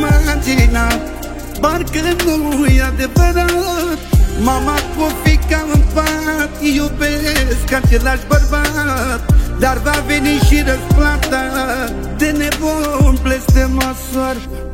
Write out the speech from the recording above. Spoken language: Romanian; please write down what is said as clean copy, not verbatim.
imaginat, parcă nu e adevărat. Mama cu fica în pat, iubesc același bărbat, dar va veni și răsplata de nebun blestemasoar.